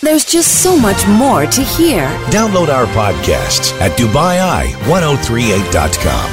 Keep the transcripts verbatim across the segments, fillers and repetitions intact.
There's just so much more to hear. Download our podcasts at Dubai Eye ten thirty-eight dot com.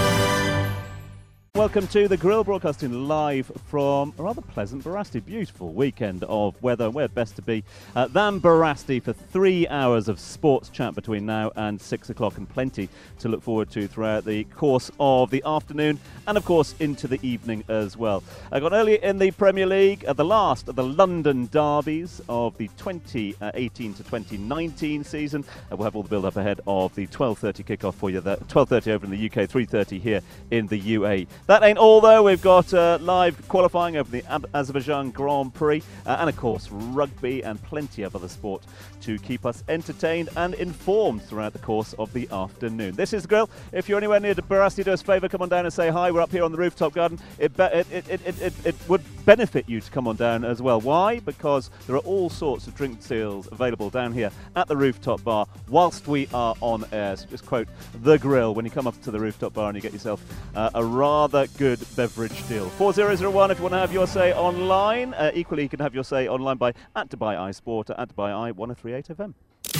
Welcome to The Grill, broadcasting live from a rather pleasant Barasti. Beautiful weekend of weather. Where best to be uh, than Barasti for three hours of sports chat between now and six o'clock, and plenty to look forward to throughout the course of the afternoon and, of course, into the evening as well. I got earlier in the Premier League, uh, the last of the London derbies of the twenty eighteen to twenty nineteen season. Uh, we'll have all the build-up ahead of the twelve thirty kickoff for you. twelve thirty over in the U K, three thirty here in the U A E. That ain't all, though. We've got uh, live qualifying over the Ab- Azerbaijan Grand Prix uh, and, of course, rugby and plenty of other sport to keep us entertained and informed throughout the course of the afternoon. This is The Grill. If you're anywhere near Barasti, do us a favour, come on down and say hi. We're up here on the rooftop garden. It, be- it, it, it, it, it, it would benefit you to come on down as well. Why? Because there are all sorts of drink deals available down here at the rooftop bar whilst we are on air. So just quote The Grill when you come up to the rooftop bar and you get yourself uh, a rather good beverage deal. four zero zero one if you want to have your say online. Uh, equally, you can have your say online by at Dubai Eye Sport, at Dubai Eye ten thirty-eight F M.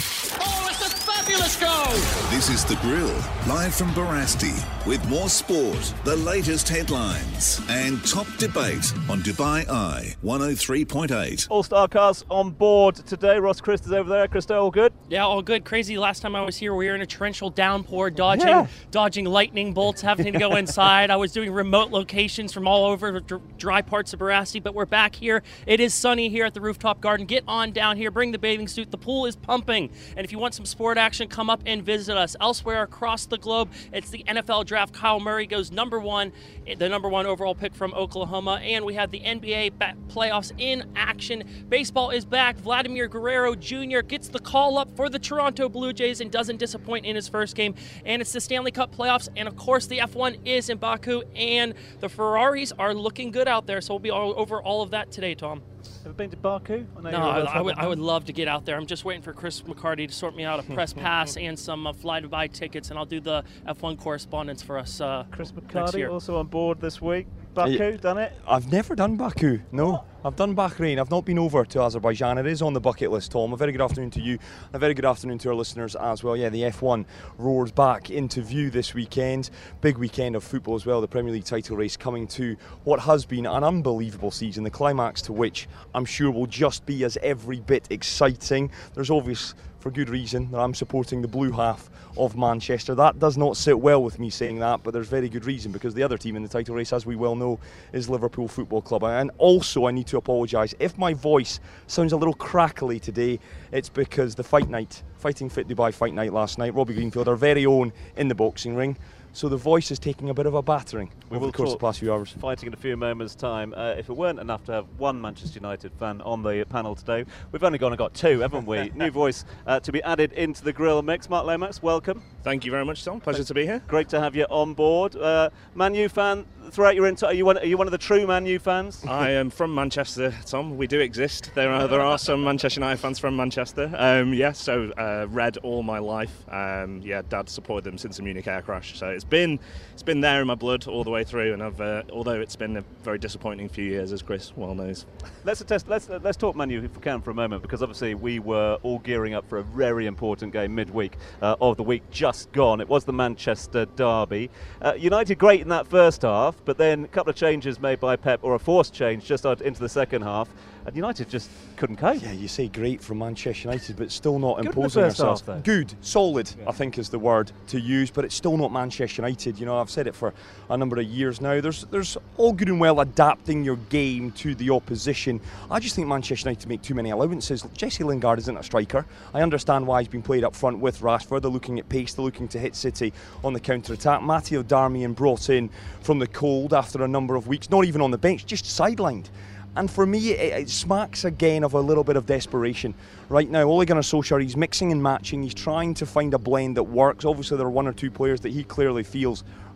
Oh, it's a fabulous goal! This is The Grill, live from Barasti, with more sport, the latest headlines, and top debate on Dubai Eye one oh three point eight. All-Star cars on board today. Ross Christ is over there. Christo, all good? Yeah, all good. Crazy. Last time I was here, we were in a torrential downpour, dodging Yeah. dodging lightning bolts, having to go inside. I was doing remote locations from all over the dr- dry parts of Barasti, but we're back here. It is sunny here at the rooftop garden. Get on down here. Bring the bathing suit. The pool is pumping. And if you want some sport action, come up and visit us. Elsewhere across the globe, it's the N F L draft. Kyle Murray goes number one, the number one overall pick from Oklahoma. And we have the N B A ba- playoffs in action. Baseball is back. Vladimir Guerrero Junior gets the call up for the Toronto Blue Jays and doesn't disappoint in his first game. And it's the Stanley Cup playoffs. And of course, the F one is in Baku. And the Ferraris are looking good out there. So we'll be all over all of that today, Tom. Ever been to Baku? I know No, you're a I, World I, would, Cup I would love to get out there. I'm just waiting for Chris McCarty to sort me out a press pass and some uh, fly-to-buy tickets, and I'll do the F one correspondence for us uh, Chris next McCarty year. also on board this week. Baku, Yeah. done it? I've never done Baku, no. I've done Bahrain. I've not been over to Azerbaijan. It is on the bucket list, Tom. A very good afternoon to you. And a very good afternoon to our listeners as well. Yeah, the F one roars back into view this weekend. Big weekend of football as well. The Premier League title race coming to what has been an unbelievable season, the climax to which I'm sure will just be as every bit exciting. There's obvious, for good reason, that I'm supporting the blue half of Manchester. That does not sit well with me saying that, but there's very good reason, because the other team in the title race, as we well know, is Liverpool Football Club. And also, I need to apologise if my voice sounds a little crackly today. It's because the fight night, Fighting Fit Dubai fight night last night, Robbie Greenfield, our very own, in the boxing ring. So the voice is taking a bit of a battering We over will the course of talk the past few hours. Fighting in a few moments' time. Uh, if it weren't enough to have one Manchester United fan on the panel today, we've only gone and got two, haven't we? New voice uh, to be added into the grill mix. Mark Lomax, welcome. Thank you very much, Tom. Pleasure to be here. Great to have you on board. Uh, Man U fan throughout your entire. Are you one? Are you one of the true Man U fans? I am from Manchester, Tom. We do exist. There are there are some Manchester United fans from Manchester. Um, yeah, so uh, red all my life. Um, yeah, Dad supported them since the Munich air crash. So it's been it's been there in my blood all the way through. And I've uh, although it's been a very disappointing few years, as Chris well knows. Let's attest, let's let's talk Man U if we can for a moment, because obviously we were all gearing up for a very important game midweek uh, of the week just gone. It was the Manchester derby. Uh, United great in that first half, but then a couple of changes made by Pep, or a forced change just into the second half, and United just couldn't cope. Yeah, you say great from Manchester United, but still not Good in the imposing first ourselves. half, though. Good, solid, Yeah. I think is the word to use, but it's still not Manchester United. You know, I've said it for a number of years now. There's there's all good and well adapting your game to the opposition. I just think Manchester United make too many allowances. Jesse Lingard isn't a striker. I understand why he's been played up front with Rashford. They're looking at pace, they're looking to hit City on the counter-attack. Matteo Darmian brought in from the cold after a number of weeks, not even on the bench, just sidelined. And for me, it, it smacks again of a little bit of desperation. Right now, Ole Gunnar Solskjaer, he's mixing and matching. He's trying to find a blend that works. Obviously, there are one or two players that he clearly feels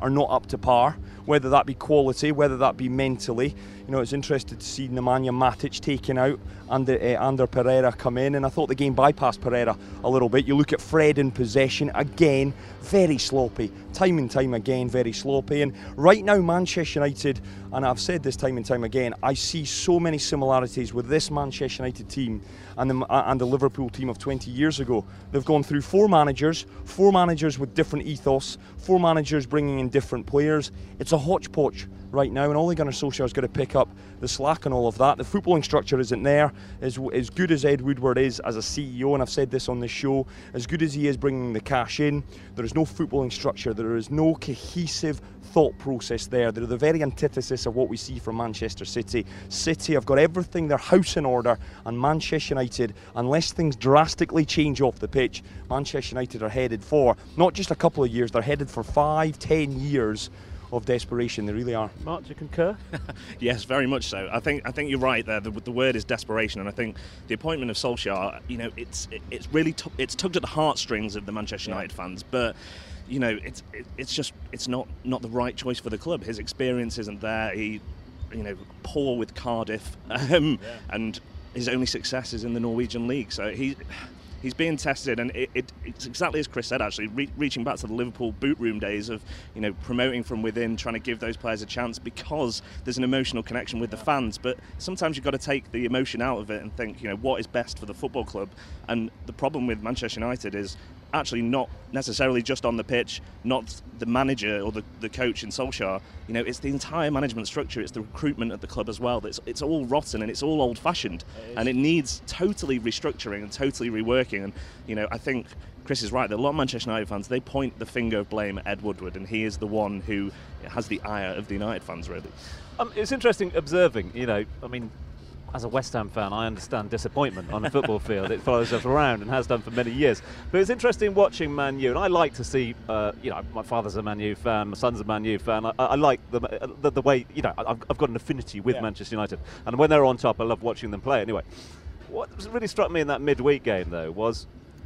are not up to par, whether that be quality, whether that be mentally. You know, it's interesting to see Nemanja Matic taken out and uh, Ander Pereira come in, and I thought the game bypassed Pereira a little bit. You look at Fred in possession, again, very sloppy. Time and time again, very sloppy. And right now, Manchester United, and I've said this time and time again, I see so many similarities with this Manchester United team and the, and the Liverpool team of twenty years ago. They've gone through four managers, four managers with different ethos, four managers bringing in different players. It's a hodgepodge right now, and Ole Gunnar Solskjaer's got to pick up the slack and all of that. The footballing structure isn't there. As, as good as Ed Woodward is as a C E O, and I've said this on this show, as good as he is bringing the cash in, there is no footballing structure, there is no cohesive thought process there. They're the very antithesis of what we see from Manchester City. City have got everything, their house in order, and Manchester United, unless things drastically change off the pitch, Manchester United are headed for not just a couple of years, they're headed for five, ten years of desperation. They really are. Mark, do you concur? Yes, very much so. I think I think you're right there. The, the word is desperation, and I think the appointment of Solskjaer, you know, it's it, it's really t- it's tugged at the heartstrings of the Manchester Yeah. United fans, but. You know, it's it, it's just it's not, not the right choice for the club. His experience isn't there. He, you know, poor with Cardiff, um, Yeah. and his only success is in the Norwegian league. So he. He's being tested, and it, it, it's exactly as Chris said, actually, re- reaching back to the Liverpool boot room days of, you know, promoting from within, trying to give those players a chance because there's an emotional connection with the fans. But sometimes you've got to take the emotion out of it and think, you know, what is best for the football club. And the problem with Manchester United is actually not necessarily just on the pitch, not the manager or the, the coach in Solskjaer. You know, it's the entire management structure, it's the recruitment at the club as well. It's, it's all rotten and it's all old-fashioned, and it needs totally restructuring and totally reworking. And, you know, I think Chris is right that a lot of Manchester United fans, they point the finger of blame at Ed Woodward, and he is the one who has the ire of the United fans, really. Um, it's interesting observing, you know, I mean, as a West Ham fan, I understand disappointment on a football field. It follows us around and has done for many years. But it's interesting watching Man U, and I like to see, uh, you know, my father's a Man U fan, my son's a Man U fan. I, I like the, the the way, you know, I've, I've got an affinity with Yeah. Manchester United. And when they're on top, I love watching them play anyway. What really struck me in that midweek game, though, was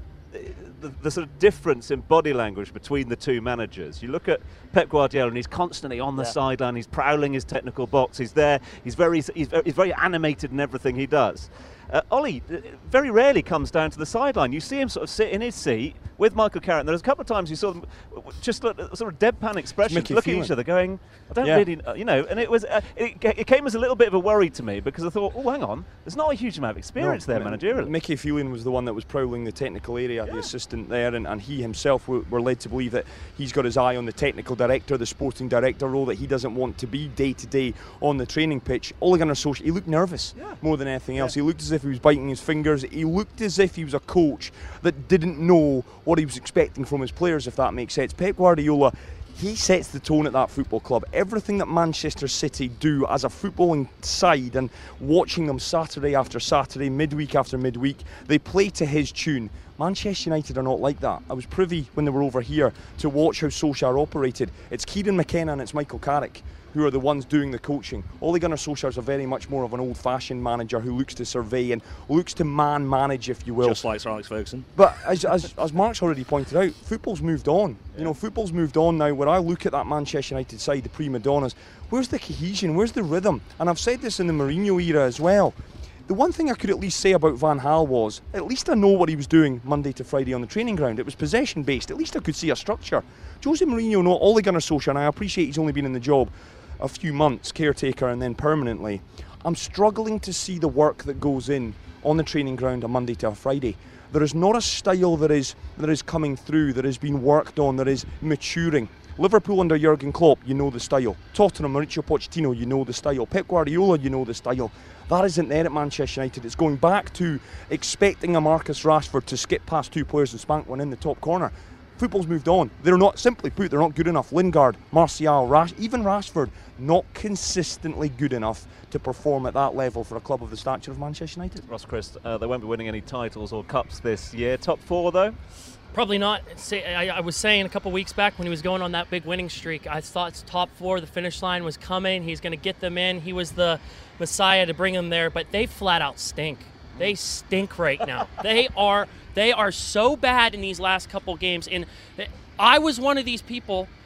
The, the sort of difference in body language between the two managers. You look at Pep Guardiola, and he's constantly on the Yeah. sideline. He's prowling his technical box. He's there. He's very, he's very, he's very animated in everything he does. Uh, Ollie uh, very rarely comes down to the sideline. You see him sort of sit in his seat with Michael Carrick. There's a couple of times you saw them just look, sort of deadpan expressions, Mickey looking at Phelan. each other, going, "I don't Yeah. really, uh, you know." And it was, uh, it, it came as a little bit of a worry to me because I thought, "Oh, hang on, there's not a huge amount of experience No, there M- managerially." Mickey Phelan was the one that was prowling the technical area, the assistant there, and, and he himself were, were led to believe that he's got his eye on the technical director, the sporting director role, that he doesn't want to be day to day on the training pitch. Ole Gunnar Solskjaer, he looked nervous Yeah. more than anything else. He looked as if he was biting his fingers. He looked as if he was a coach that didn't know what he was expecting from his players, if that makes sense. Pep Guardiola, he sets the tone at that football club. Everything that Manchester City do as a footballing side, and watching them Saturday after Saturday, midweek after midweek, they play to his tune. Manchester United are not like that. I was privy when they were over here to watch how Solskjaer operated. It's Kieran McKenna and it's Michael Carrick who are the ones doing the coaching. Ole Gunnar Solskjaer is a very much more of an old-fashioned manager who looks to survey and looks to man-manage, if you will. Just like Sir Alex Ferguson. But as, as, as Mark's already pointed out, football's moved on. You know, football's moved on now. When I look at that Manchester United side, the prima donnas, where's the cohesion? Where's the rhythm? And I've said this in the Mourinho era as well. The one thing I could at least say about Van Gaal was, at least I know what he was doing Monday to Friday on the training ground. It was possession-based. At least I could see a structure. Jose Mourinho, no, Ole Gunnar Solskjaer, and I appreciate he's only been in the job a few months, caretaker and then permanently. I'm struggling to see the work that goes in on the training ground on Monday to a Friday. There is not a style that is that is coming through, that has been worked on, that is maturing. Liverpool under Jurgen Klopp, you know the style. Tottenham, Mauricio Pochettino, you know the style. Pep Guardiola, you know the style. That isn't there at Manchester United. It's going back to expecting a Marcus Rashford to skip past two players and spank one in the top corner. Football's moved on. They're not, simply put, they're not good enough. Lingard, Martial, Rash, even Rashford, not consistently good enough to perform at that level for a club of the stature of Manchester United. Ross Christ, uh, they won't be winning any titles or cups this year. Top four, though? Probably not. Say- I I was saying a couple weeks back when he was going on that big winning streak, I thought top four, the finish line was coming. He's going to get them in. He was the Messiah to bring them there, but they flat out stink. They stink right now. They are they are so bad in these last couple games. And I was one of these people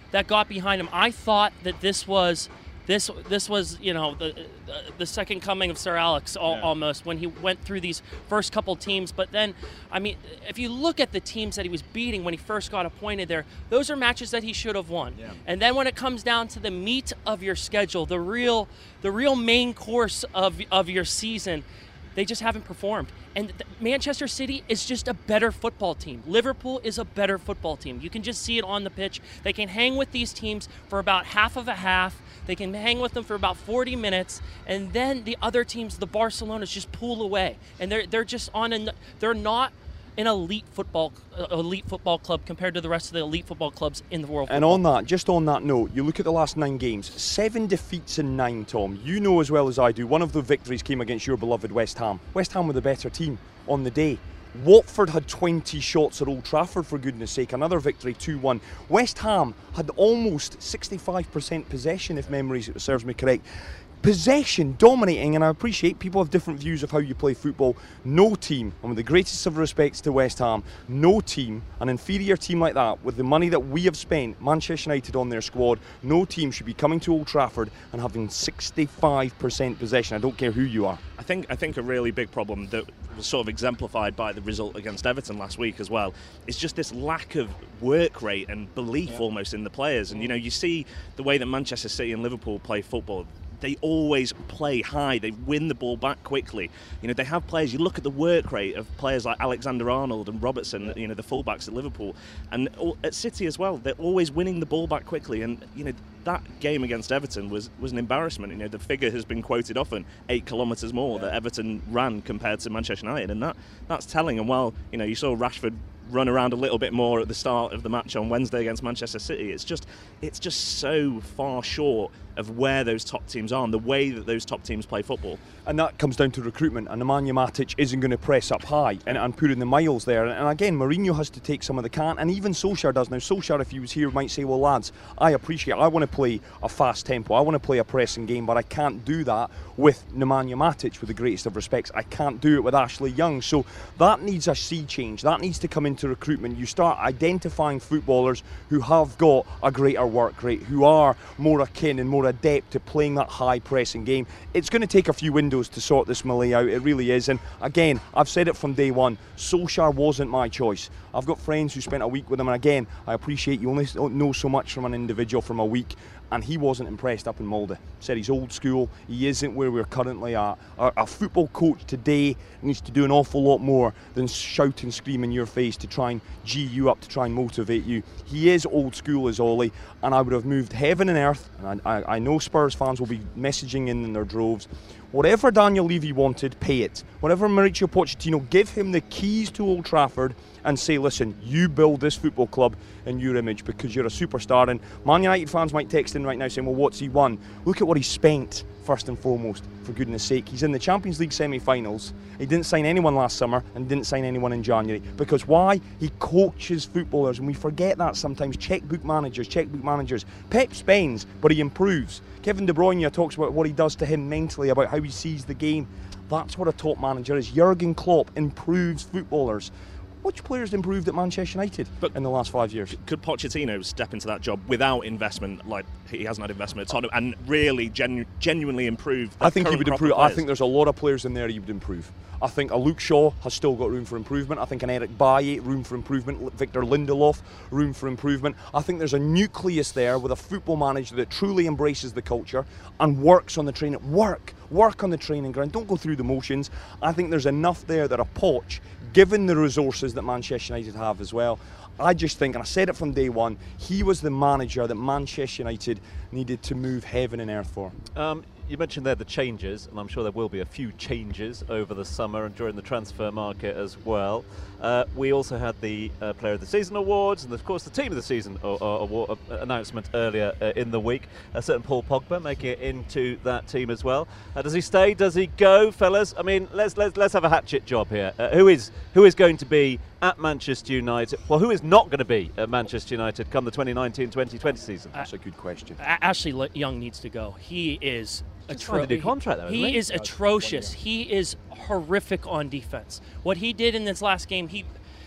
that got behind him. I thought that this was this this was you know the the second coming of Sir Alex al- Yeah. almost when he went through these first couple teams. But then, I mean, if you look at the teams that he was beating when he first got appointed there, those are matches that he should have won. Yeah. And then when it comes down to the meat of your schedule, the real the real main course of of your season, they just haven't performed. And th- Manchester City is just a better football team. Liverpool is a better football team. You can just see it on the pitch. They can hang with these teams for about half of a half. They can hang with them for about forty minutes, and then the other teams, the Barcelonas, just pull away. And they're they're just on an they're not an elite football uh, elite football club compared to the rest of the elite football clubs in the world. And on that, just on that note, you look at the last nine games, seven defeats in nine, Tom. You know as well as I do, one of the victories came against your beloved West Ham. West Ham were the better team on the day. Watford had twenty shots at Old Trafford, for goodness sake. Another victory, two one. West Ham had almost sixty-five percent possession, if memory serves me correct. Possession, dominating, and I appreciate people have different views of how you play football. No team, and with the greatest of respects to West Ham, no team, an inferior team like that, with the money that we have spent, Manchester United on their squad, no team should be coming to Old Trafford and having sixty-five percent possession. I don't care who you are. I think I think a really big problem that was sort of exemplified by the result against Everton last week as well is just this lack of work rate and belief yeah. almost in the players. And you know, you see the way that Manchester City and Liverpool play football. They always play high. They win the ball back quickly. You know, they have players. You look at the work rate of players like Alexander-Arnold and Robertson, you know, the fullbacks at Liverpool, and at City as well. They're always winning the ball back quickly. And you know, that game against Everton was was an embarrassment. You know, the figure has been quoted often: eight kilometres more yeah. that Everton ran compared to Manchester United, and that that's telling. And while you know, you saw Rashford run around a little bit more at the start of the match on Wednesday against Manchester City, it's just it's just so far short of where those top teams are and the way that those top teams play football. And that comes down to recruitment, and Nemanja Matic isn't going to press up high and, and put in the miles there. And again, Mourinho has to take some of the can, and even Solskjaer does. Now, Solskjaer, if he was here, might say, well, lads, I appreciate I want to play a fast tempo, I want to play a pressing game, but I can't do that with Nemanja Matic, with the greatest of respects. I can't do it with Ashley Young. So that needs a sea change. That needs to come into recruitment. You start identifying footballers who have got a greater work rate, who are more akin and more adept to playing that high pressing game. It's going to take a few windows to sort this Malay out, it really is. And again, I've said it from day one, Solskjaer wasn't my choice. I've got friends who spent a week with him, and again, I appreciate you only know so much from an individual from a week, and he wasn't impressed up in Molde. Said he's old school, he isn't where we're currently at. A, a football coach today needs to do an awful lot more than shout and scream in your face to try and gee you up, to try and motivate you. He is old school as Ollie, and I would have moved heaven and earth, and I, I, I know Spurs fans will be messaging in in their droves. Whatever Daniel Levy wanted, pay it. Whatever Mauricio Pochettino, give him the keys to Old Trafford and say, listen, you build this football club in your image because you're a superstar. And Man United fans might text in right now saying, well, what's he won? Look at what he spent, first and foremost, for goodness sake. He's in the Champions League semi-finals. He didn't sign anyone last summer and didn't sign anyone in January. Because why? He coaches footballers, and we forget that sometimes. Checkbook managers, checkbook managers. Pep spends, but he improves. Kevin De Bruyne talks about what he does to him mentally, about how he sees the game. That's what a top manager is. Jurgen Klopp improves footballers. Which players improved at Manchester United but in the last five years? Could Pochettino step into that job without investment, like he hasn't had investment at Tottenham, and really genu- genuinely improve? I think he would improve. I think there's a lot of players in there he would improve. I think a Luke Shaw has still got room for improvement. I think an Eric Bailly, room for improvement. Victor Lindelof, room for improvement. I think there's a nucleus there with a football manager that truly embraces the culture and works on the training. Work, work on the training ground. Don't go through the motions. I think there's enough there that a Poch, given the resources that Manchester United have as well, I just think, and I said it from day one, he was the manager that Manchester United needed to move heaven and earth for. Um, you mentioned there the changes, and I'm sure there will be a few changes over the summer and during the transfer market as well. Uh, we also had the uh, Player of the Season awards, and of course the Team of the Season uh, award uh, announcement earlier uh, in the week. A certain Paul Pogba making it into that team as well. Uh, does he stay? Does he go, fellas? I mean, let's let's let's have a hatchet job here. Uh, who is who is going to be at Manchester United? Well, who is not going to be at Manchester United come the twenty nineteen twenty twenty season? That's a good question. A- Ashley Young needs to go. He is Atro- a contract, though, he, he he? is atrocious. He is horrific on defense. What he did in this last game, he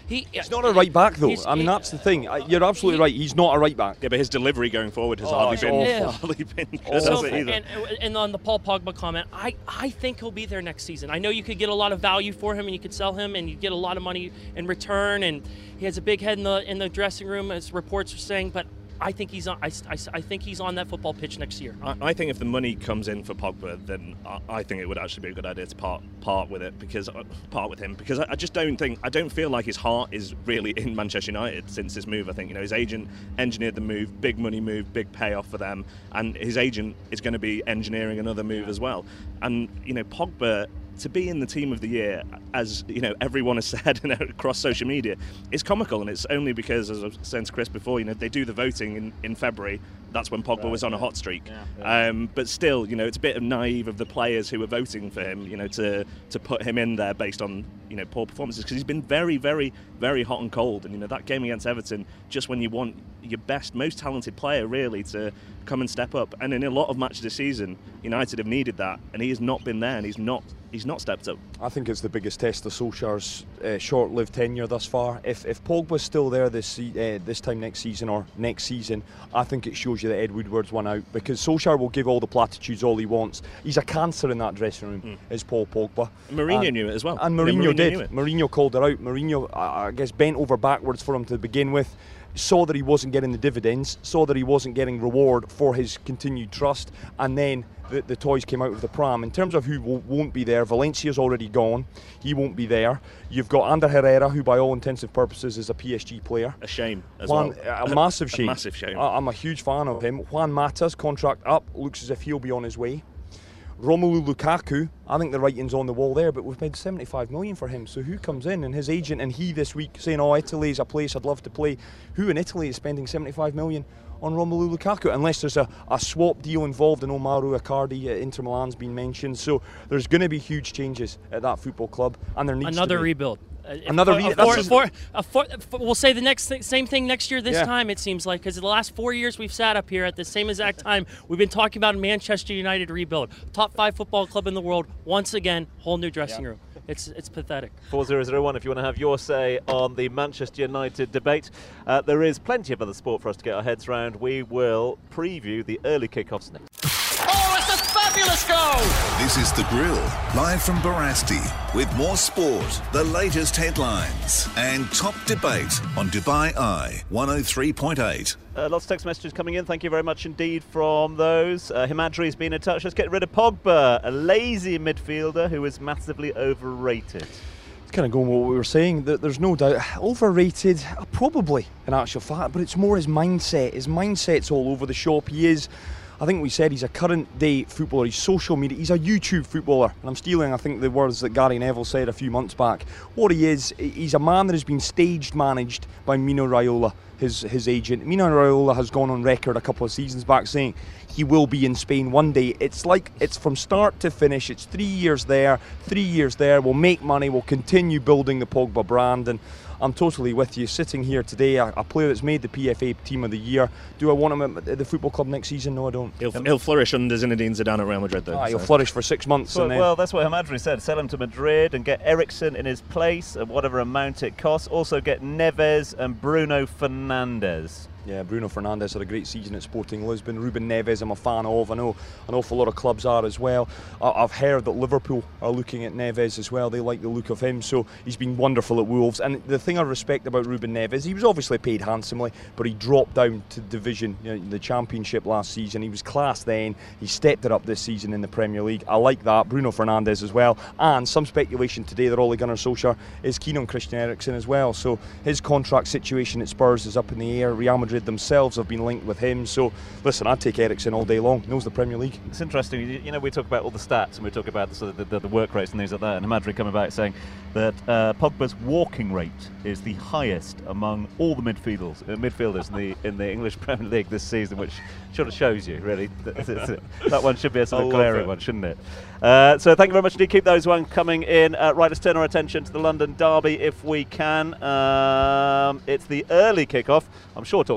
He, He's not a right back though. He's- I mean, he- that's the thing. Uh, You're absolutely right. He's not a right back. Yeah, but his delivery going forward has Oh, hardly it's been, awful. hardly been good, So, has it either? and, and on the Paul Pogba comment, I, I think he'll be there next season. I know you could get a lot of value for him, and you could sell him, and you get a lot of money in return. And he has a big head in the in the dressing room, as reports are saying. But I think he's on. I, I, I think he's on that football pitch next year. I, I think if the money comes in for Pogba, then I, I think it would actually be a good idea to part part with it because uh, part with him because I, I just don't think I don't feel like his heart is really in Manchester United since this move. I think you know his agent engineered the move, big money move, big payoff for them, and his agent is going to be engineering another move as well. And you know Pogba, to be in the team of the year, as you know, everyone has said you know, across social media, is comical, and it's only because, as I've said to Chris before, you know, they do the voting in, in February. That's when Pogba Right, was on yeah. a hot streak. Yeah, yeah. Um, but still, you know, it's a bit of naive of the players who were voting for him, you know, to to put him in there based on you know poor performances because he's been very, very, very hot and cold. And you know that game against Everton, just when you want your best, most talented player really to come and step up. And in a lot of matches this season, United have needed that, and he has not been there, and he's not. He's not stepped up. I think it's the biggest test of Solskjaer's uh, short-lived tenure thus far. If if Pogba's still there this se- uh, this time next season or next season, I think it shows you that Ed Woodward's won out because Solskjaer will give all the platitudes all he wants. He's a cancer in that dressing room, Mm. is Paul Pogba. Mourinho And- knew it as well. And You know, Mourinho, Mourinho did. knew it. Mourinho called her out. Mourinho, I I guess, bent over backwards for him to begin with. Saw that he wasn't getting the dividends, saw that he wasn't getting reward for his continued trust, and then the, the toys came out of the pram. In terms of who w- won't be there, Valencia's already gone. He won't be there. You've got Ander Herrera, who by all intensive purposes is a P S G player. A shame as Juan, well. A massive shame. A massive shame. I, I'm a huge fan of him. Juan Mata's contract up, looks as if he'll be on his way. Romelu Lukaku, I think the writing's on the wall there, but we've paid seventy-five million for him. So who comes in? And his agent and he this week saying, "Oh, Italy's a place I'd love to play." Who in Italy is spending seventy-five million on Romelu Lukaku? Unless there's a, a swap deal involved, and Omaru Icardi at Inter Milan's been mentioned. So there's going to be huge changes at that football club, and there needs Another to be. rebuild. Uh, Another a- re- a that's four- just- four- a four- f- we'll say the next th- same thing next year this Yeah. time, it seems like, because the last four years we've sat up here at the same exact time, we've been talking about a Manchester United rebuild. Top five football club in the world, once again, whole new dressing room. It's it's pathetic. four zero zero one if you want to have your say on the Manchester United debate. Uh, there is plenty of other sport for us to get our heads round. We will preview the early kickoffs next. Oh, it's a fabulous goal! This is The Grill, live from Barasti, with more sport, the latest headlines, and top debate on Dubai Eye one oh three point eight. Uh, lots of text messages coming in. Thank you very much indeed from those. Uh, Himadri's been in touch. Let's get rid of Pogba, a lazy midfielder who is massively overrated. It's kind of going with what we were saying. That there's no doubt overrated, uh, probably in actual fact, but it's more his mindset. His mindset's all over the shop. He is. I think we said he's a current day footballer. He's social media. He's a YouTube footballer. And I'm stealing, I think, the words that Gary Neville said a few months back. What he is, he's a man that has been stage managed by Mino Raiola, his his agent. Mino Raiola has gone on record a couple of seasons back saying he will be in Spain one day. It's like it's from start to finish. It's three years there, three years there. We'll make money. We'll continue building the Pogba brand. And I'm totally with you. Sitting here today, a, a player that's made the P F A Team of the Year. Do I want him at the football club next season? No, I don't. He'll, he'll flourish under Zinedine Zidane at Real Madrid, though. Ah, he'll so. flourish for six months. Well, and then well, that's what Himadri said. Sell him to Madrid and get Ericsson in his place at whatever amount it costs. Also get Neves and Bruno Fernandes. Yeah, Bruno Fernandes had a great season at Sporting Lisbon. Ruben Neves, I'm a fan of. I know an awful lot of clubs are as well. I- I've heard that Liverpool are looking at Neves as well. They like the look of him, so he's been wonderful at Wolves. And the thing I respect about Ruben Neves, he was obviously paid handsomely, but he dropped down to division, you know, the Championship last season. He was class then. He stepped it up this season in the Premier League. I like that. Bruno Fernandes as well. And some speculation today that Ole Gunnar Solskjaer is keen on Christian Eriksen as well. So his contract situation at Spurs is up in the air. Real Madrid themselves have been linked with him. So listen, I'd take Eriksen all day long. Knows the Premier League. It's interesting, you you know, we talk about all the stats and we talk about the, sort of the, the, the work rates and things like that, and Himadri coming back saying that uh, Pogba's walking rate is the highest among all the midfielders, uh, midfielders in the in the English Premier League this season, which sort of shows you, really. that, that one should be a sort of glaring one, shouldn't it? Uh, so thank you very much indeed. Keep those ones coming in. Uh, right, let's turn our attention to the London derby if we can. Um, it's the early kickoff. I'm sure talk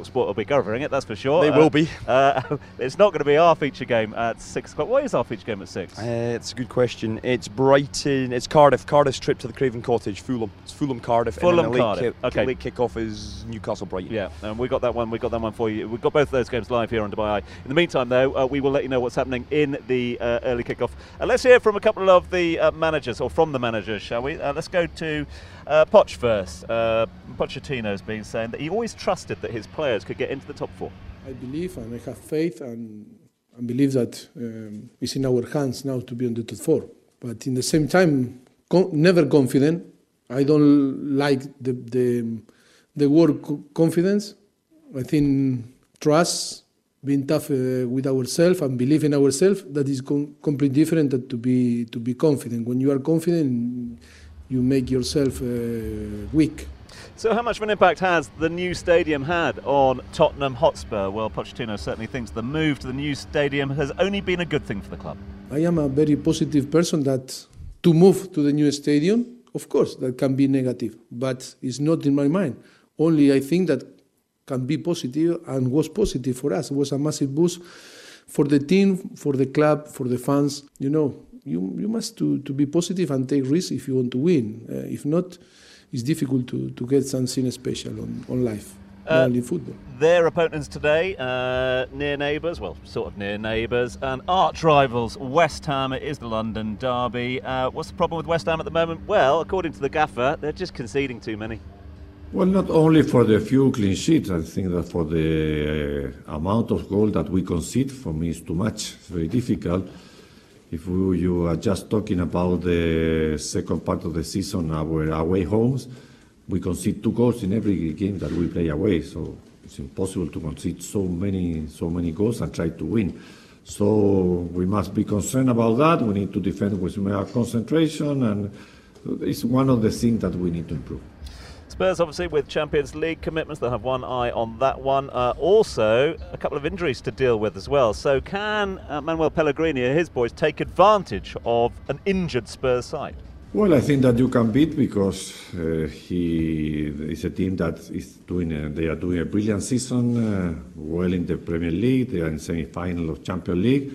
TalkSport will be covering it, that's for sure. They uh, will be. Uh, it's not going to be our feature game at six o'clock. What is our feature game at six? Uh, it's a good question. It's Brighton, it's Cardiff. Cardiff's trip to the Craven Cottage, Fulham. It's Fulham Cardiff. Fulham and then the Cardiff. Late, kick, okay. late kick-off is Newcastle Brighton. Yeah, and we got that one. We got that one for you. We've got both of those games live here on Dubai Eye. In the meantime, though, uh, we will let you know what's happening in the uh, early kick-off. Uh, let's hear from a couple of the uh, managers, or from the managers, shall we? Uh, let's go to uh, Poch first. Uh, Pochettino's been saying that he always trusted that his players could get into the top four. I believe and I have faith and I believe that um, it's in our hands now to be on the top four. But in the same time, con- never confident. I don't like the the, the word co- confidence. I think trust, being tough uh, with ourselves and believe in ourselves, that is com- completely different than to be to be confident. When you are confident, you make yourself uh, weak. So how much of an impact has the new stadium had on Tottenham Hotspur? Well, Pochettino certainly thinks the move to the new stadium has only been a good thing for the club. I am a very positive person that to move to the new stadium, of course, that can be negative, but it's not in my mind. Only I think that can be positive and was positive for us. It was a massive boost for the team, for the club, for the fans. You know, you you must to, to be positive and take risks if you want to win. Uh, if not, it's difficult to, to get something special on, on life, uh, not only football. Their opponents today, uh, near neighbours, well, sort of near neighbours, and arch rivals, West Ham. It is the London derby. Uh, what's the problem with West Ham at the moment? Well, according to the gaffer, they're just conceding too many. Well, not only for the few clean sheets, I think that for the uh, amount of goals that we concede, for me, is too much. It's very difficult. If we, you are just talking about the second part of the season, our away homes, we concede two goals in every game that we play away. So it's impossible to concede so many, so many goals and try to win. So we must be concerned about that. We need to defend with more concentration, and it's one of the things that we need to improve. Spurs, obviously, with Champions League commitments, they'll have one eye on that one. Uh, also, a couple of injuries to deal with as well. So can uh, Manuel Pellegrini and his boys take advantage of an injured Spurs side? Well, I think that you can beat because uh, he is a team that is doing. A, they are doing a brilliant season, uh, well in the Premier League. They are in semi-final of Champions League.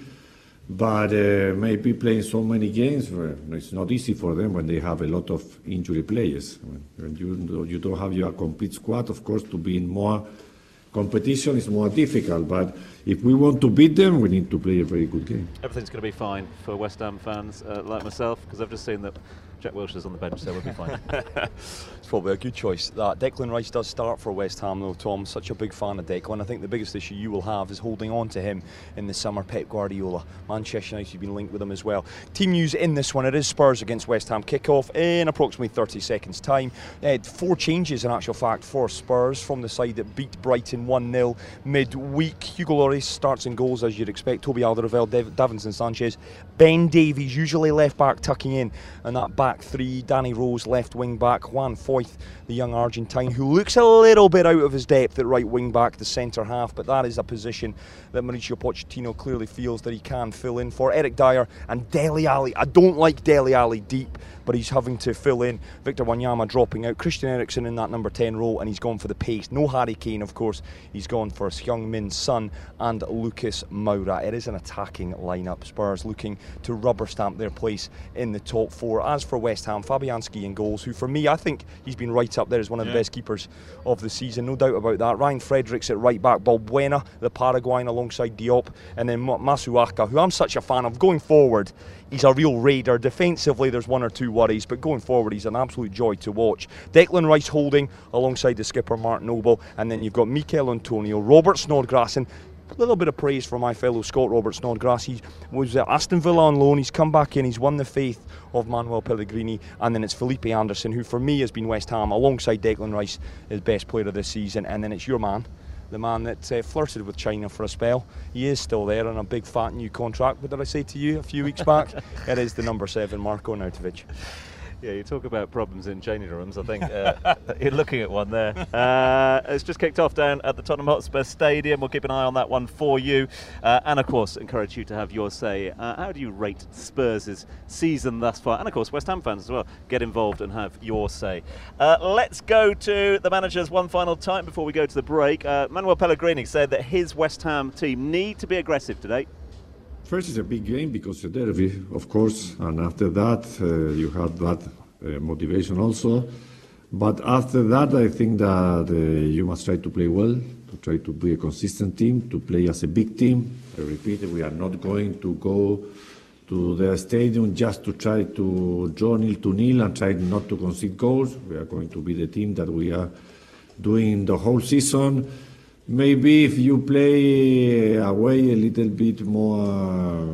But uh, maybe playing so many games, well, it's not easy for them when they have a lot of injury players. When you, you don't have your complete squad, of course, to be in more competition is more difficult. But if we want to beat them, we need to play a very good game. Everything's going to be fine for West Ham fans uh, like myself, because I've just seen that Jack Wilshere's on the bench, so we'll be fine. It's probably a good choice. That Declan Rice does start for West Ham, though, Tom. Such a big fan of Declan. I think the biggest issue you will have is holding on to him in the summer. Pep Guardiola, Manchester United, you've been linked with him as well. Team news in this one: it is Spurs against West Ham. Kick-off in approximately thirty seconds' time. Uh, four changes, in actual fact, for Spurs from the side that beat Brighton one nil midweek. Hugo Lloris starts in goals, as you'd expect. Toby Alderweireld, Dav- Davinson Sanchez, Ben Davies, usually left back, tucking in, and that back three. Danny Rose, left wing back. Juan Foyth, the young Argentine, who looks a little bit out of his depth at right wing back, the centre half, but that is a position that Mauricio Pochettino clearly feels that he can fill in for. Eric Dyer and Dele Alli. I don't like Dele Alli deep, but he's having to fill in. Victor Wanyama dropping out. Christian Eriksen in that number ten role, and he's gone for the pace. No Harry Kane, of course. He's gone for Heung-min Son and Lucas Moura. It is an attacking lineup. Spurs looking to rubber stamp their place in the top four. As for West Ham, Fabianski in goals, who for me, I think he's been right up there as one of yeah. the best keepers of the season, no doubt about that. Ryan Fredericks at right back, Balbuena, the Paraguayan, alongside Diop, and then Masuaka, who I'm such a fan of. Going forward, he's a real raider. Defensively, there's one or two worries, but going forward, he's an absolute joy to watch. Declan Rice holding alongside the skipper Mark Noble, and then you've got Mikel Antonio, Robert Snodgrass, and a little bit of praise for my fellow Scot, Robert Snodgrass. He was at Aston Villa on loan. He's come back in. He's won the faith of Manuel Pellegrini. And then it's Felipe Anderson, who for me has been West Ham, alongside Declan Rice, his best player of this season. And then it's your man, the man that uh, flirted with China for a spell. He is still there on a big fat new contract. What did I say to you a few weeks back? It is the number seven, Marko Arnautovic. Yeah, you talk about problems in changing rooms. I think uh, you're looking at one there. Uh, it's just kicked off down at the Tottenham Hotspur Stadium. We'll keep an eye on that one for you. Uh, and, of course, encourage you to have your say. Uh, how do you rate Spurs' season thus far? And, of course, West Ham fans as well. Get involved and have your say. Uh, let's go to the managers one final time before we go to the break. Uh, Manuel Pellegrini said that his West Ham team need to be aggressive today. First, it's a big game because it's a derby, of course, and after that, uh, you have that uh, motivation also. But after that, I think that uh, you must try to play well, to try to be a consistent team, to play as a big team. I repeat, we are not going to go to the stadium just to try to draw nil to nil and try not to concede goals. We are going to be the team that we are doing the whole season. Maybe if you play away a little bit more uh,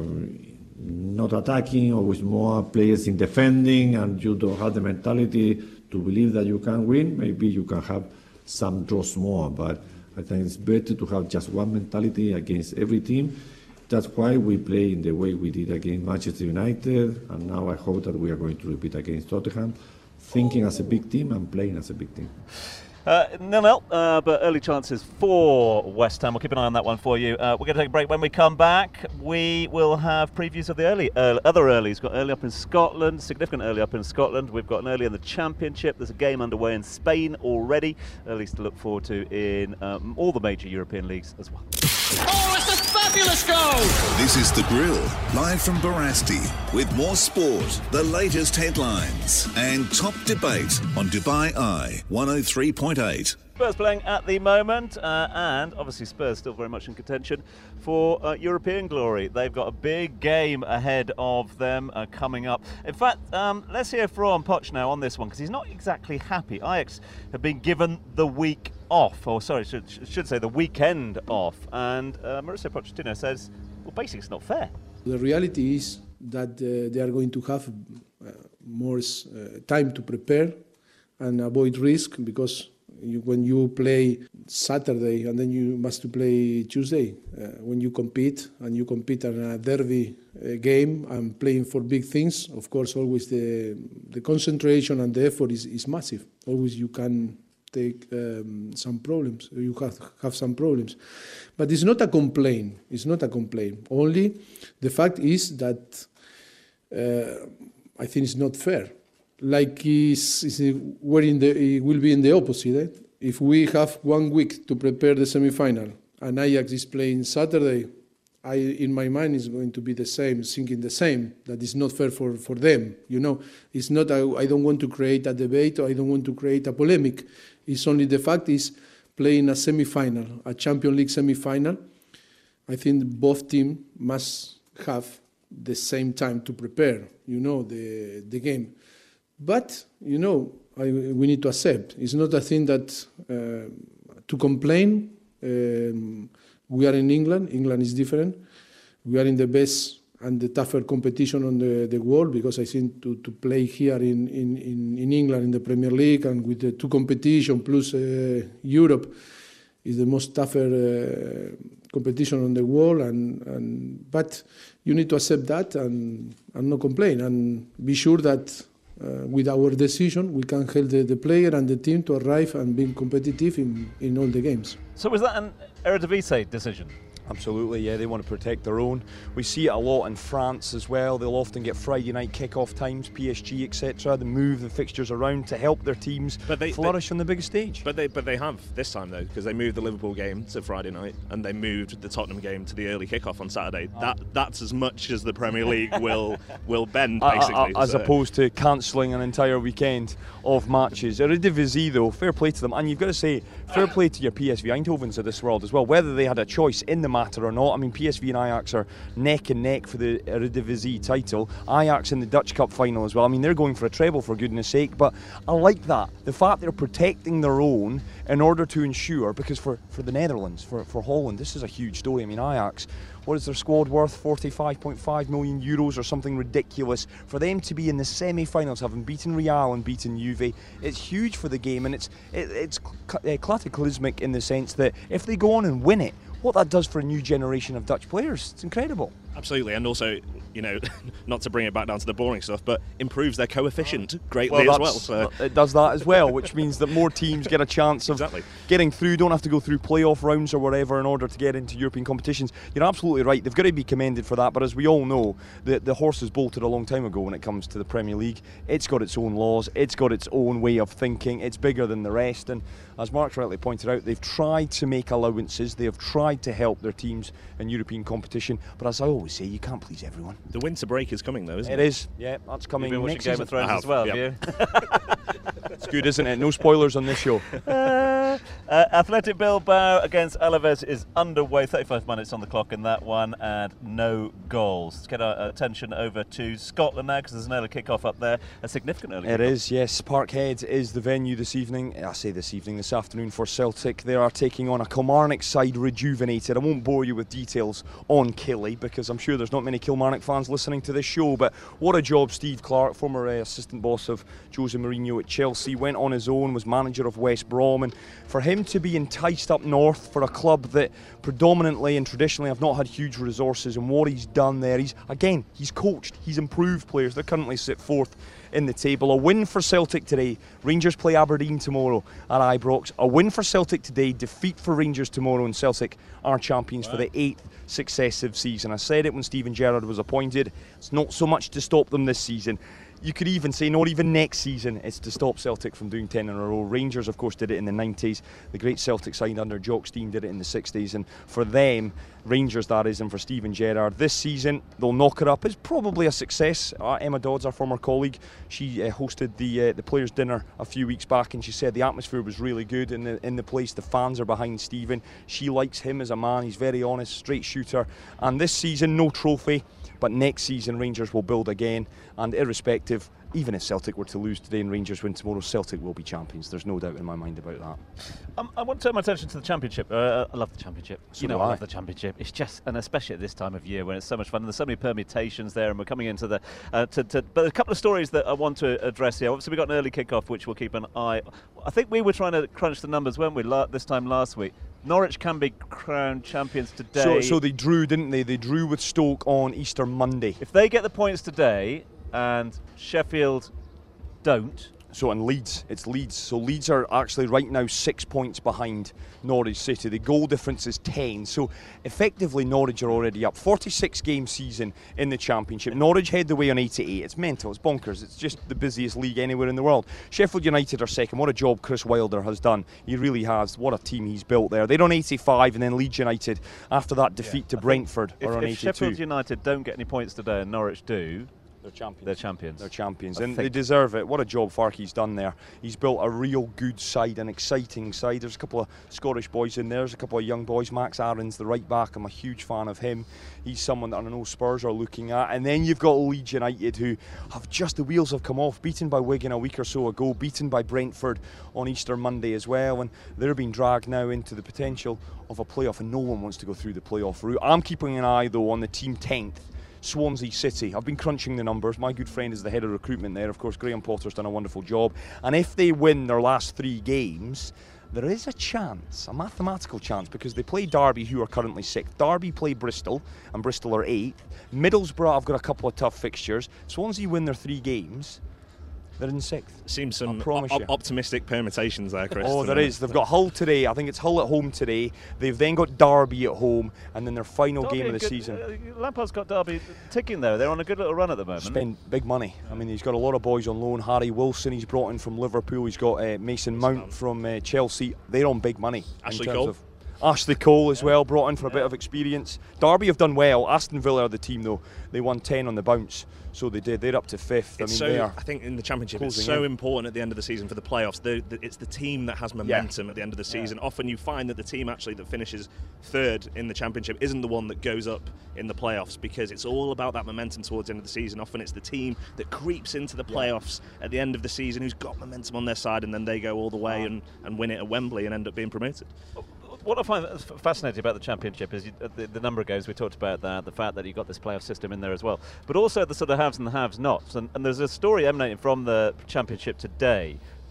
not attacking or with more players in defending and you don't have the mentality to believe that you can win, maybe you can have some draws more. But I think it's better to have just one mentality against every team. That's why we play in the way we did against Manchester United, and now I hope that we are going to repeat against Tottenham, thinking as a big team and playing as a big team. Uh, nil nil, uh, but early chances for West Ham. We'll keep an eye on that one for you. Uh, we're going to take a break. When we come back, we will have previews of the early, uh, other earlies. We've got early up in Scotland, significant early up in Scotland. We've got an early in the Championship. There's a game underway in Spain already. Earlies to look forward to in um, all the major European leagues as well. Oh, it's a fabulous goal! This is The Grill, live from Barasti, with more sport, the latest headlines, and top debate on Dubai Eye one oh three point eight. Spurs playing at the moment, uh, and obviously Spurs still very much in contention for uh, European glory. They've got a big game ahead of them uh, coming up. In fact, um, let's hear from Poch now on this one, because he's not exactly happy. Ajax have been given the week off, or sorry, should, should say the weekend off, and uh, Mauricio Pochettino says, well, basically it's not fair. The reality is that uh, they are going to have uh, more uh, time to prepare and avoid risk, because You, when you play Saturday and then you must to play Tuesday, uh, when you compete and you compete in a derby uh, game and playing for big things, of course, always the the concentration and the effort is, is massive. Always you can take um, some problems, you have have some problems, but it's not a complaint. It's not a complaint. Only the fact is that uh, I think it's not fair. Like is, is where in the it will be in the opposite. Eh? If we have one week to prepare the semi-final and Ajax is playing Saturday, I in my mind is going to be the same, thinking the same. That is not fair for, for them. You know, it's not. A, I don't want to create a debate or I don't want to create a polemic. It's only the fact is playing a semi-final, a Champions League semi-final. I think both teams must have the same time to prepare. You know, the the game. But, you know, I, we need to accept. It's not a thing that uh, to complain. Um, we are in England. England is different. We are in the best and the tougher competition on the, the world, because I think to, to play here in, in, in, in England in the Premier League and with the two competition plus uh, Europe is the most tougher uh, competition on the world. And, and but you need to accept that and, and not complain and be sure that Uh, with our decision, we can help the, the player and the team to arrive and be competitive in, in all the games. So was that an Eredivisie decision? Absolutely, yeah, they want to protect their own. We see it a lot in France as well. They'll often get Friday night kick-off times, P S G, et cetera. They move the fixtures around to help their teams but they, flourish they, on the biggest stage. But they but they have this time, though, because they moved the Liverpool game to Friday night and they moved the Tottenham game to the early kick-off on Saturday. Oh. That That's as much as the Premier League will will bend, basically. Uh, uh, as so. opposed to cancelling an entire weekend of matches. Eredivisie, though, fair play to them. And you've got to say, fair play to your P S V Eindhovens of this world as well, whether they had a choice in the matter or not. I mean, P S V and Ajax are neck and neck for the Eredivisie title. Ajax in the Dutch Cup final as well. I mean, they're going for a treble, for goodness sake. But I like that. The fact they're protecting their own in order to ensure, because for, for the Netherlands, for, for Holland, this is a huge story. I mean, Ajax, what is their squad worth? forty-five point five million euros or something ridiculous. For them to be in the semi-finals, having beaten Real and beaten Juve, it's huge for the game, and it's it, it's cataclysmic in the sense that if they go on and win it, what that does for a new generation of Dutch players, it's incredible. Absolutely, and also, you know, not to bring it back down to the boring stuff, but improves their coefficient greatly well, as well. So. It does that as well, which means that more teams get a chance of exactly. getting through, don't have to go through playoff rounds or whatever in order to get into European competitions. You're absolutely right, they've got to be commended for that, but as we all know, the, the horse has bolted a long time ago when it comes to the Premier League. It's got its own laws, it's got its own way of thinking, it's bigger than the rest, and as Mark's rightly pointed out, they've tried to make allowances, they have tried to help their teams in European competition, but as I always say, you can't please everyone. The winter break is coming though, isn't it? It is, yeah, that's coming. You've been watching Game of Thrones as well, have you? It's good, isn't it? No spoilers on this show. Uh, uh, Athletic Bilbao against Alaves is underway. thirty-five minutes on the clock in that one, and no goals. Let's get our attention over to Scotland now, because there's an early kick-off up there. A significant early It kick-off. is, yes. Parkhead is the venue this evening. I say this evening, this afternoon for Celtic. They are taking on a Kilmarnock side rejuvenated. I won't bore you with details on Killie, because I'm sure there's not many Kilmarnock fans listening to this show, but what a job Steve Clarke, former uh, assistant boss of Jose Mourinho at Chelsea, went on his own, was manager of West Brom, and for him to be enticed up north for a club that predominantly and traditionally have not had huge resources, and what he's done there, he's again, he's coached, he's improved players. They currently sit fourth in the table. A win for Celtic today. Rangers play Aberdeen tomorrow at Ibrox. A win for Celtic today, defeat for Rangers tomorrow, and Celtic are champions wow. for the eighth successive season. I said it when Steven Gerrard was appointed. It's not so much to stop them this season. You could even say not even next season, it's to stop Celtic from doing ten in a row. Rangers, of course, did it in the nineties. The great Celtic side under Jock Stein did it in the sixties. And for them, Rangers that is, and for Steven Gerrard, this season, they'll knock it up. It's probably a success. Uh, Emma Dodds, our former colleague, she uh, hosted the uh, the players' dinner a few weeks back, and she said the atmosphere was really good in the, in the place. The fans are behind Steven. She likes him as a man. He's very honest, straight shooter. And this season, no trophy. But next season, Rangers will build again, and irrespective, even if Celtic were to lose today and Rangers win tomorrow, Celtic will be champions. There's no doubt in my mind about that. Um, I want to turn my attention to the Championship. Uh, I love the Championship. So you know, I. I love the Championship. It's just, and especially at this time of year when it's so much fun, and there's so many permutations there, and we're coming into the. Uh, to, to, but a couple of stories that I want to address here. Obviously, we got an early kick-off, which we'll keep an eye. I think we were trying to crunch the numbers, weren't we? La- this time last week. Norwich can be crowned champions today. So, so they drew, didn't they? They drew with Stoke on Easter Monday. If they get the points today and Sheffield don't. So and Leeds, it's Leeds. So Leeds are actually right now six points behind Norwich City. The goal difference is ten. So effectively Norwich are already up. forty-six game season in the Championship. Norwich head the way on eighty-eight. It's mental, it's bonkers. It's just the busiest league anywhere in the world. Sheffield United are second. What a job Chris Wilder has done. He really has. What a team he's built there. They're on eighty-five, and then Leeds United, after that defeat yeah, to Brentford, if, are on if eighty-two. Sheffield United don't get any points today and Norwich do, They're champions. They're champions. They're champions. I and think. they deserve it. What a job Farke's done there. He's built a real good side, an exciting side. There's a couple of Scottish boys in there. There's a couple of young boys. Max Aaron's the right back. I'm a huge fan of him. He's someone that I know Spurs are looking at. And then you've got Leeds United, who have just, the wheels have come off. Beaten by Wigan a week or so ago. Beaten by Brentford on Easter Monday as well. And they're being dragged now into the potential of a playoff. And no one wants to go through the playoff route. I'm keeping an eye, though, on the team tenth. Swansea City. I've been crunching the numbers. My good friend is the head of recruitment there. Of course, Graham Potter's done a wonderful job. And if they win their last three games, there is a chance, a mathematical chance, because they play Derby, who are currently sixth. Derby play Bristol, and Bristol are eighth. Middlesbrough have got a couple of tough fixtures. Swansea win their three games, they're in sixth. Seems some promise op- you. optimistic permutations there, Chris. Oh, there is. They've got Hull today. I think it's Hull at home today. They've then got Derby at home, and then their final Derby game of the good, season. Uh, Lampard's got Derby ticking though. They're on a good little run at the moment. Spend big money. I mean, he's got a lot of boys on loan. Harry Wilson, he's brought in from Liverpool. He's got uh, Mason Mount from uh, Chelsea. They're on big money. Ashley Cole. Of Ashley Cole as well, brought in for a bit of experience. Derby have done well. Aston Villa are the team though. They won ten on the bounce, so they did. They're up to fifth. It's I mean, so, they are I think in the Championship, it's closing so in. important at the end of the season for the playoffs. The, the, it's the team that has momentum yeah. at the end of the season. Yeah. Often you find that the team actually that finishes third in the Championship isn't the one that goes up in the playoffs, because it's all about that momentum towards the end of the season. Often it's the team that creeps into the playoffs yeah. at the end of the season, who's got momentum on their side, and then they go all the way and, and win it at Wembley and end up being promoted. What I find fascinating about the Championship is you, the, the number of games, we talked about that, the fact that you've got this playoff system in there as well, but also the sort of haves and the have-nots. And, and there's a story emanating from the Championship today.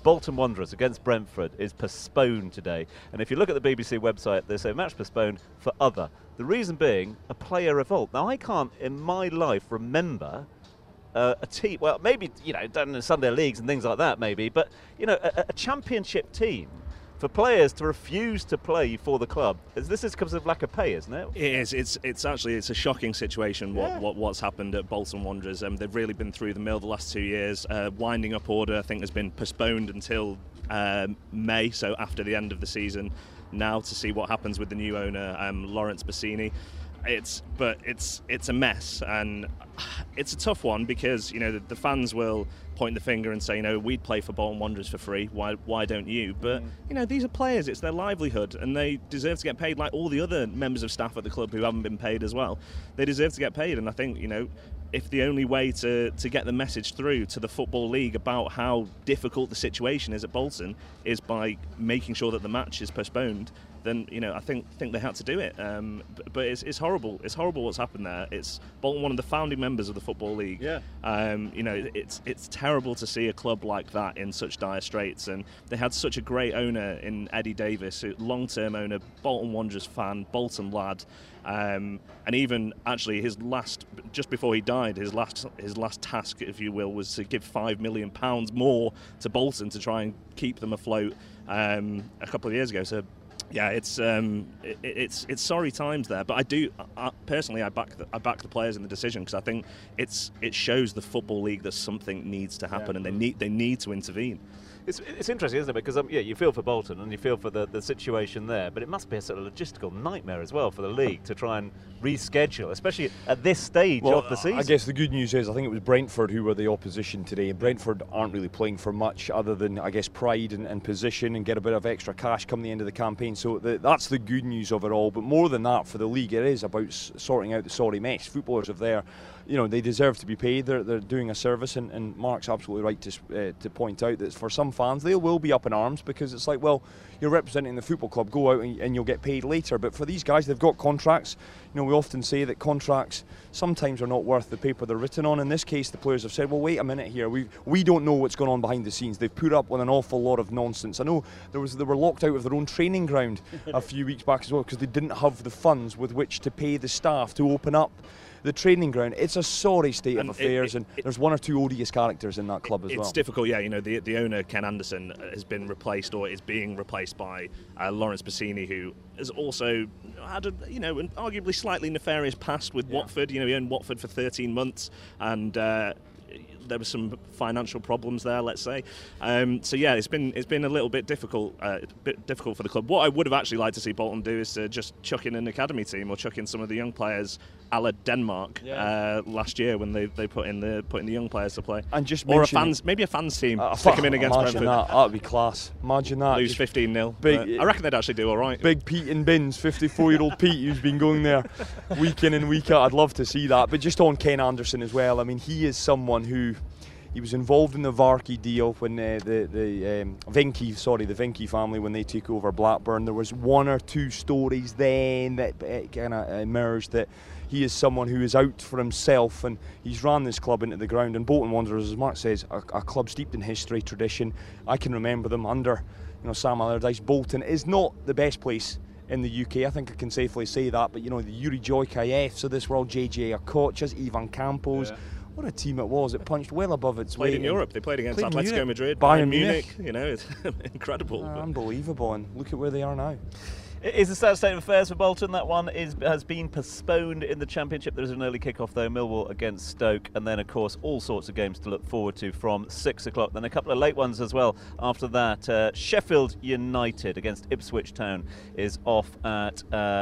Bolton Wanderers against Brentford is postponed today. And if you look at the B B C website, they say match postponed for other. The reason being a player revolt. Now, I can't in my life remember uh, a team, well, maybe, you know, done in Sunday leagues and things like that, maybe, but, you know, a, a championship team, for players to refuse to play for the club, this is because of lack of pay, isn't it? It is. It's it's actually it's a shocking situation what, Yeah. what what's happened at Bolton Wanderers. Um, they've really been through the mill the last two years. Uh, winding up order, I think, has been postponed until um, May, so after the end of the season. Now to see what happens with the new owner, um, Lawrence Bassini. It's but it's it's a mess, and it's a tough one because you know the, the fans will point the finger and say, you know, we'd play for Bolton Wanderers for free. Why why don't you? But mm. you know, these are players. It's their livelihood, and they deserve to get paid like all the other members of staff at the club who haven't been paid as well. They deserve to get paid, and I think you know, if the only way to to get the message through to the Football League about how difficult the situation is at Bolton is by making sure that the match is postponed, then you know I think think they had to do it. Um, but, but it's, it's horrible. It's horrible what's happened there. It's Bolton, one of the founding members of the Football League. Yeah. Um, you know, it's it's terrible to see a club like that in such dire straits. And they had such a great owner in Eddie Davis, long-term owner, Bolton Wanderers fan, Bolton lad. Um, and even actually his last, just before he died, his last his last task, if you will, was to give five million pounds more to Bolton to try and keep them afloat um, a couple of years ago. So. Yeah, it's um, it, it's it's sorry times there, but I do I, personally I back the, I back the players in the decision because I think it's it shows the Football League that something needs to happen, yeah. and they need they need to intervene. It's, it's interesting, isn't it? Because um, yeah, you feel for Bolton and you feel for the, the situation there, but it must be a sort of logistical nightmare as well for the league to try and reschedule, especially at this stage well, of the season. I guess the good news is I think it was Brentford who were the opposition today. Brentford aren't really playing for much other than I guess pride and, and position and get a bit of extra cash come the end of the campaign. So the, that's the good news of it all. But more than that, for the league, it is about s- sorting out the sorry mess. Footballers have there. You know, they deserve to be paid. They're, they're doing a service, and, and Mark's absolutely right to uh, to point out that for some fans, they will be up in arms because it's like, well, you're representing the football club, go out and, and you'll get paid later. But for these guys, they've got contracts. You know, we often say that contracts sometimes are not worth the paper they're written on. In this case, the players have said, well, wait a minute here. We we don't know what's going on behind the scenes. They've put up with an awful lot of nonsense. I know there was they were locked out of their own training ground a few weeks back as well because they didn't have the funds with which to pay the staff to open up the training ground. It's a sorry state and of affairs, it, it, and it, there's one or two odious characters in that club it, as it's well. It's difficult, yeah. You know, the the owner Ken Anderson has been replaced, or is being replaced by uh, Lawrence Bassini, who has also had a you know an arguably slightly nefarious past with yeah. Watford. You know, he owned Watford for thirteen months, and uh, there were some financial problems there, let's say. Um, so yeah, it's been it's been a little bit difficult, uh, a bit difficult for the club. What I would have actually liked to see Bolton do is to just chuck in an academy team or chuck in some of the young players, a la Denmark yeah. uh, last year when they, they put in the put in the young players to play. And just or a fans maybe a fans team uh, stick them in against Brentford. Brentford. That that'd be class. Imagine that. Lose fifteen nil. Big, I reckon they'd actually do all right. Big Pete in bins, fifty-four-year-old Pete who's been going there week in and week out. I'd love to see that. But just on Ken Anderson as well. I mean, he is someone who. He was involved in the Varkey deal when uh, the the um, Vinky, sorry, the Vinky family when they took over Blackburn. There was one or two stories then that uh, kind of emerged that he is someone who is out for himself, and he's ran this club into the ground. And Bolton Wanderers, as Mark says, a, a club steeped in history, tradition. I can remember them under, you know, Sam Allardyce. Bolton is not the best place in the U K, I think I can safely say that. But you know, the Yuri Joykaevs of this world, J J Okochas, Ivan Campos. Yeah. What a team it was. It punched well above its played weight. in Europe. They played against played Atletico Madrid, Bayern Munich. Munich. You know, it's incredible. Uh, unbelievable. And look at where they are now. It is a sad state of affairs for Bolton. That one is has been postponed in the Championship. There is an early kick-off though, Millwall against Stoke, and then of course all sorts of games to look forward to from six o'clock. Then a couple of late ones as well after that. Uh, Sheffield United against Ipswich Town is off at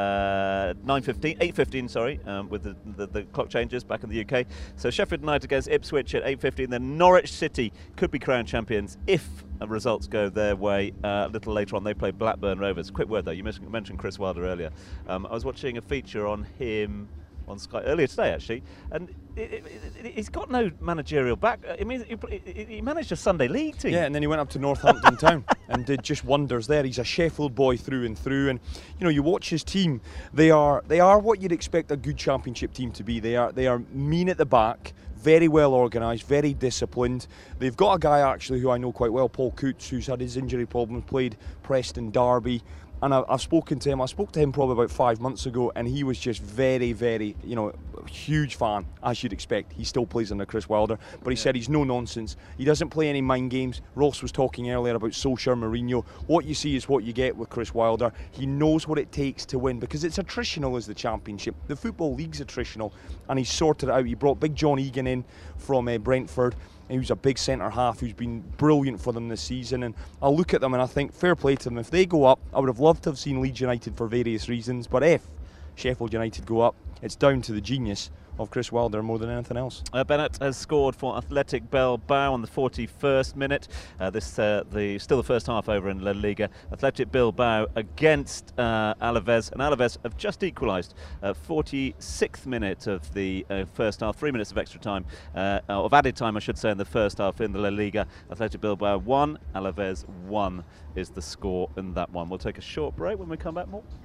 uh, nine fifteen, eight fifteen, sorry, um, with the, the, the clock changes back in the U K. So Sheffield United against Ipswich at eight fifteen. Then Norwich City could be crowned champions if results go their way. Uh, a little later on, they play Blackburn Rovers. Quick word though, you mentioned Chris Wilder earlier. Um, I was watching a feature on him on Sky earlier today, actually, and it, it, it, he's got no managerial back. I mean, he, he managed a Sunday League team. Yeah, and then he went up to Northampton Town and did just wonders there. He's a Sheffield boy through and through, and you know, you watch his team. They are they are what you'd expect a good Championship team to be. They are they are mean at the back, very well organised, very disciplined. They've got a guy actually who I know quite well, Paul Coots, who's had his injury problems, played Preston Derby. And I, I've spoken to him, I spoke to him probably about five months ago, and he was just very, very, you know, huge fan, as you'd expect. He still plays under Chris Wilder, but he yeah. said he's no nonsense. He doesn't play any mind games. Ross was talking earlier about Solskjaer, Mourinho. What you see is what you get with Chris Wilder. He knows what it takes to win, because it's attritional as the Championship. The Football League's attritional, and he's sorted it out. He brought Big John Egan in from uh, Brentford. He was a big centre half who's been brilliant for them this season, and I'll look at them and I think fair play to them. If they go up, I would have loved to have seen Leeds United for various reasons, but if Sheffield United go up, it's down to the genius of Chris Wilder more than anything else. Uh, Bennett has scored for Athletic Bilbao on the forty-first minute. Uh, this uh, the still the first half over in La Liga. Athletic Bilbao against uh, Alaves, and Alaves have just equalised. Uh, forty-sixth minute of the uh, first half, three minutes of extra time, uh, of added time I should say, in the first half in the La Liga. Athletic Bilbao one, Alaves one is the score in that one. We'll take a short break. When we come back, more.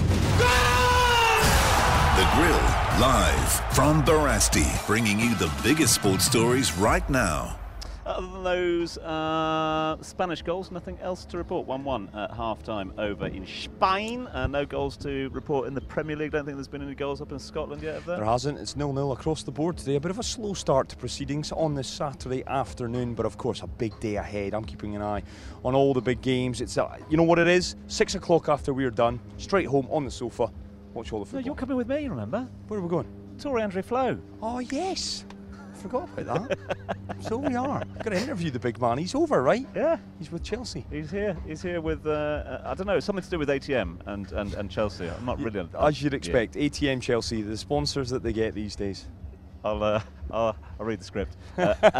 The Grill, live from Barasti, bringing you the biggest sports stories right now. Other than those uh, Spanish goals, nothing else to report. one one at half-time over in Spain. Uh, no goals to report in the Premier League. Don't think there's been any goals up in Scotland yet, have there? There hasn't. It's nil nil across the board today. A bit of a slow start to proceedings on this Saturday afternoon, but of course a big day ahead. I'm keeping an eye on all the big games. It's uh, you know what it is? Six o'clock after we're done, straight home on the sofa. Watch all the football. No, you're coming with me, remember? Where are we going? Torre Andre Flo. Oh, yes. I forgot about that. So we are. I've got to interview the big man. He's over, right? Yeah. He's with Chelsea. He's here. He's here with, uh, I don't know, something to do with A T M and, and, and Chelsea. I'm not really... As you'd expect, yeah. A T M Chelsea, the sponsors that they get these days. I'll, uh, I'll, I'll read the script. Uh,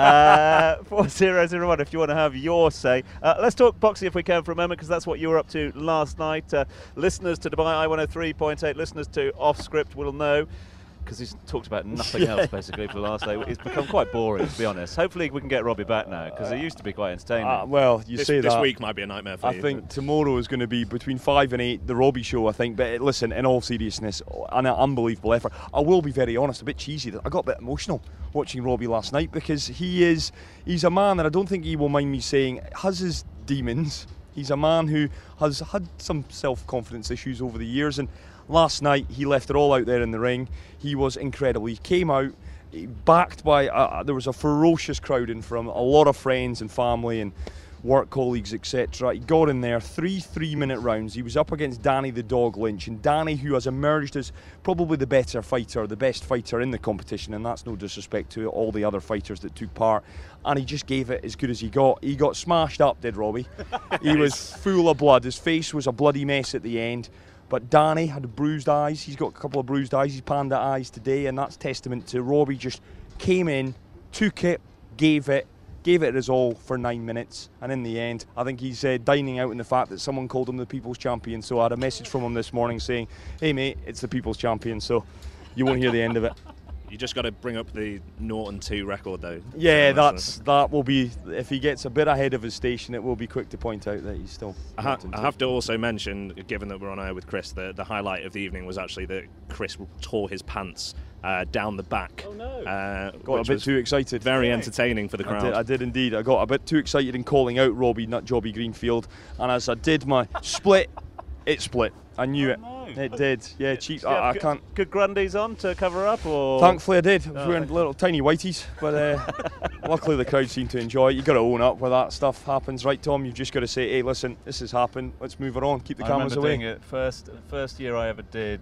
uh, four zero zero one if you want to have your say. Uh, let's talk boxing if we can for a moment, because that's what you were up to last night. Uh, listeners to Dubai I one oh three point eight, listeners to Off Script will know, because he's talked about nothing yeah. else basically for the last day. It's become quite boring, to be honest. Hopefully we can get Robbie back now, because it used to be quite entertaining. Uh, well, you this, say this that. This week might be a nightmare for I you. I think tomorrow is going to be between five and eight, the Robbie show, I think. But listen, in all seriousness, an unbelievable effort. I will be very honest, a bit cheesy. I got a bit emotional watching Robbie last night, because he is, he's a man that I don't think he will mind me saying has his demons. He's a man who has had some self-confidence issues over the years, and last night he left it all out there in the ring. He was incredible. He came out backed by, uh, there was a ferocious crowd in from a lot of friends and family and work colleagues, et cetera. He got in there, three three-minute rounds. He was up against Danny the Dog Lynch, and Danny, who has emerged as probably the better fighter, the best fighter in the competition, and that's no disrespect to all the other fighters that took part, and he just gave it as good as he got. He got smashed up, did Robbie. He was full of blood. His face was a bloody mess at the end. But Danny had bruised eyes. He's got a couple of bruised eyes. He's panda eyes today, and that's testament to Robbie just came in, took it, gave it, gave it his all for nine minutes, and in the end, I think he's uh, dining out in the fact that someone called him the People's Champion. So I had a message from him this morning saying, hey mate, it's the People's Champion, so you won't hear the end of it. You just got to bring up the Norton two record though. Yeah, that's that will be, if he gets a bit ahead of his station, it will be quick to point out that he's still. I, ha- I have to also mention, given that we're on air with Chris, the, the highlight of the evening was actually that Chris tore his pants uh, down the back. Oh no! Uh, got a bit too excited. Very entertaining for the crowd. I did, I did indeed. I got a bit too excited in calling out Robbie, not Jobby Greenfield, and as I did my split, it split. I knew oh, it. No. It did. Yeah, cheap. Did I, I good, can't. Good Grundies on to cover up, or? Thankfully, I did. I was oh, wearing okay. little tiny whiteys, but uh, luckily the crowd seemed to enjoy it. You got to own up when that stuff happens, right, Tom? You've just got to say, "Hey, listen, this has happened. Let's move it on. Keep the I cameras away." I remember doing it first. First year I ever did.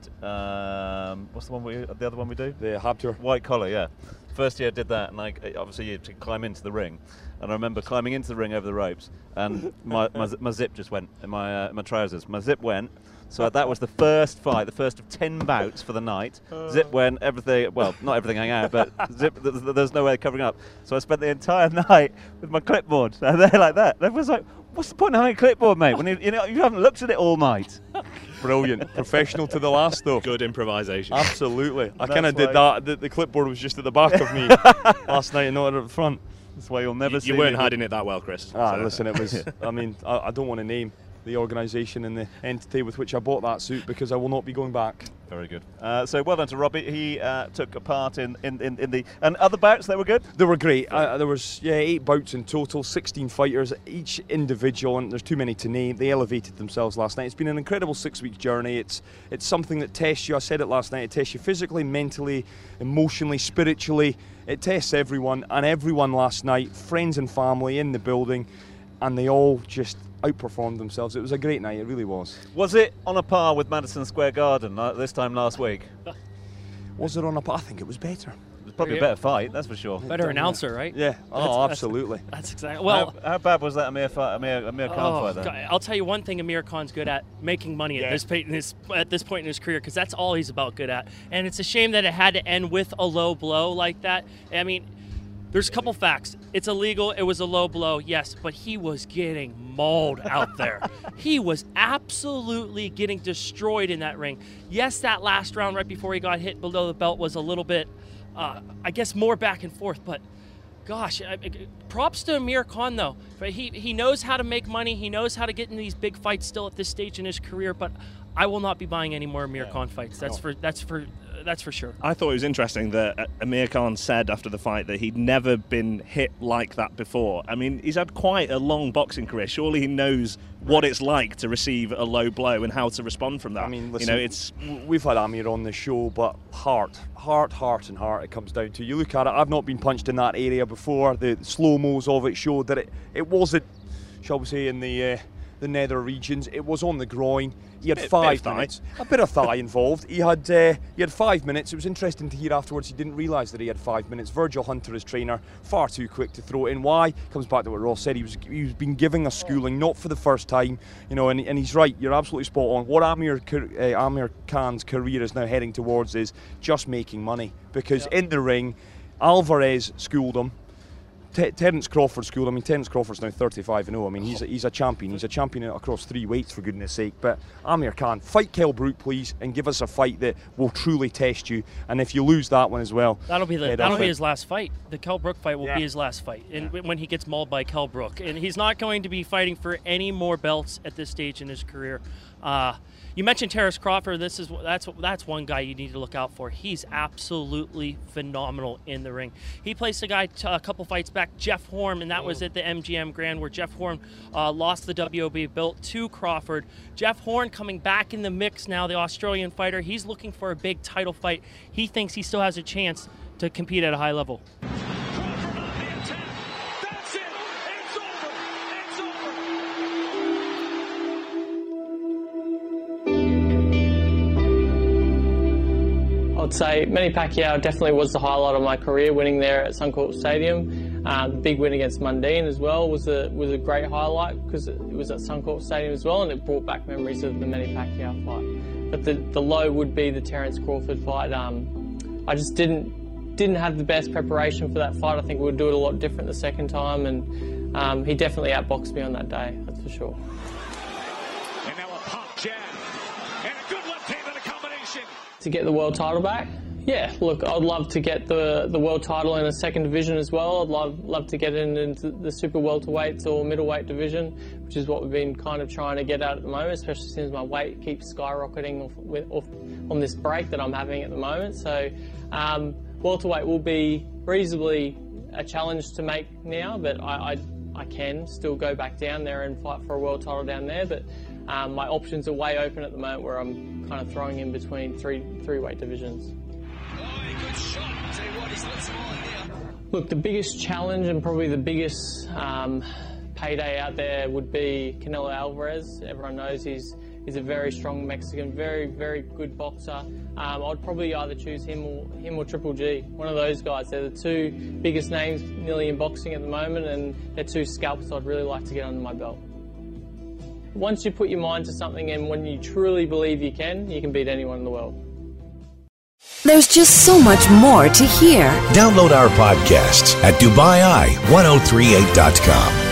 Um, what's the one we? The other one we do? The Hab Tour. White collar, yeah. First year I did that, and I obviously you had to climb into the ring, and I remember climbing into the ring over the ropes, and my my, my zip just went in my uh, my trousers. My zip went. So that was the first fight, the first of ten bouts for the night. Zip went, everything, well, not everything hung out, but zip, there's, there's no way of covering up. So I spent the entire night with my clipboard, and there like that. And everyone's like, what's the point of having a clipboard, mate, when you, you know, you haven't looked at it all night? Brilliant. Professional to the last, though. Good improvisation. Absolutely. I That's kind of did that. The, the clipboard was just at the back of me last night and not at the front. That's why you'll never you, see You weren't me. hiding it that well, Chris. Ah, so. listen, it was, I mean, I, I don't want to name the organisation and the entity with which I bought that suit, because I will not be going back. Very good. Uh, so well done to Robbie. He uh, took a part in, in, in, in the... And other bouts, they were good? They were great. Uh, there was, yeah, eight bouts in total, sixteen fighters, each individual, and there's too many to name. They elevated themselves last night. It's been an incredible six-week journey. It's it's something that tests you. I said it last night. It tests you physically, mentally, emotionally, spiritually. It tests everyone, and everyone last night, friends and family in the building, and they all just outperformed themselves. It was a great night, it really was. Was it on a par with Madison Square Garden uh, this time last week? Was it on a par? I think it was better. It was probably a better fight, that's for sure. Better announcer, right? Yeah, oh, that's, absolutely. That's, that's exactly. Well, how, how bad was that Amir, fight, Amir, Amir Khan oh, fight then? God, I'll tell you one thing Amir Khan's good at, making money yeah. at, this point in his, at this point in his career, because that's all he's about good at. And it's a shame that it had to end with a low blow like that. I mean, there's a couple facts. It's illegal. It was a low blow, yes, but he was getting mauled out there. He was absolutely getting destroyed in that ring. Yes, that last round right before he got hit below the belt was a little bit, uh, I guess, more back and forth, but gosh, I, I, props to Amir Khan, though. He, he knows how to make money. He knows how to get in these big fights still at this stage in his career, but I will not be buying any more Amir yeah. Khan fights. That's for that's for that's for sure. I thought it was interesting that Amir Khan said after the fight that he'd never been hit like that before. I mean, he's had quite a long boxing career. Surely he knows what it's like to receive a low blow and how to respond from that. I mean, listen, you know, it's we've had Amir on the show, but heart, heart, heart, and heart. It comes down to. You look at it. I've not been punched in that area before. The slow mos of it showed that it it wasn't, shall we say, in the uh, the nether regions. It was on the groin. He had bit, five bit minutes, a bit of thigh involved. He had uh, he had five minutes. It was interesting to hear afterwards. He didn't realise that he had five minutes. Virgil Hunter, his trainer, far too quick to throw it in. Why? Comes back to what Ross said. He was he's been giving a schooling, not for the first time, you know. And, and he's right. You're absolutely spot on. What Amir uh, Amir Khan's career is now heading towards is just making money, because yeah. in the ring, Alvarez schooled him. T- Terence Crawford school. I mean, Terence Crawford's now thirty-five and oh. I mean, he's a, he's a champion. He's a champion across three weights, for goodness sake. But Amir Khan, fight Kell Brook, please, and give us a fight that will truly test you. And if you lose that one as well, that'll be the, that'll be his last fight. The Kell Brook fight will yeah. be his last fight, and yeah. when he gets mauled by Kell Brook, and he's not going to be fighting for any more belts at this stage in his career. Uh, You mentioned Terence Crawford. This is that's that's one guy you need to look out for. He's absolutely phenomenal in the ring. He placed a guy t- a couple fights back, Jeff Horn, and that oh. was at the M G M Grand, where Jeff Horn uh, lost the W O B belt to Crawford. Jeff Horn coming back in the mix now, the Australian fighter. He's looking for a big title fight. He thinks he still has a chance to compete at a high level. I'd say Manny Pacquiao definitely was the highlight of my career, winning there at Suncorp Stadium. Uh, the big win against Mundine as well was a was a great highlight, because it was at Suncorp Stadium as well, and it brought back memories of the Manny Pacquiao fight. But the, the low would be the Terence Crawford fight. Um, I just didn't didn't have the best preparation for that fight. I think we would do it a lot different the second time, and um, he definitely outboxed me on that day, that's for sure. And now a pop jab, and a good left hand in a combination. To get the world title back? Yeah, look, I'd love to get the, the world title in a second division as well. I'd love love to get in into the super welterweights or middleweight division, which is what we've been kind of trying to get at at the moment, especially since my weight keeps skyrocketing off, with, off on this break that I'm having at the moment. So um, welterweight will be reasonably a challenge to make now, but I, I, I can still go back down there and fight for a world title down there. But um, my options are way open at the moment, where I'm kind of throwing in between three three weight divisions. Good shot. Tell you what, he's lit some on here. Look, the biggest challenge and probably the biggest um, payday out there would be Canelo Alvarez. Everyone knows he's he's a very strong Mexican, very very good boxer. Um, I'd probably either choose him or him or Triple G. One of those guys. They're the two biggest names nearly in boxing at the moment, and they're two scalps I'd really like to get under my belt. Once you put your mind to something, and when you truly believe you can, you can beat anyone in the world. There's just so much more to hear. Download our podcasts at Dubai Eye ten thirty-eight dot com.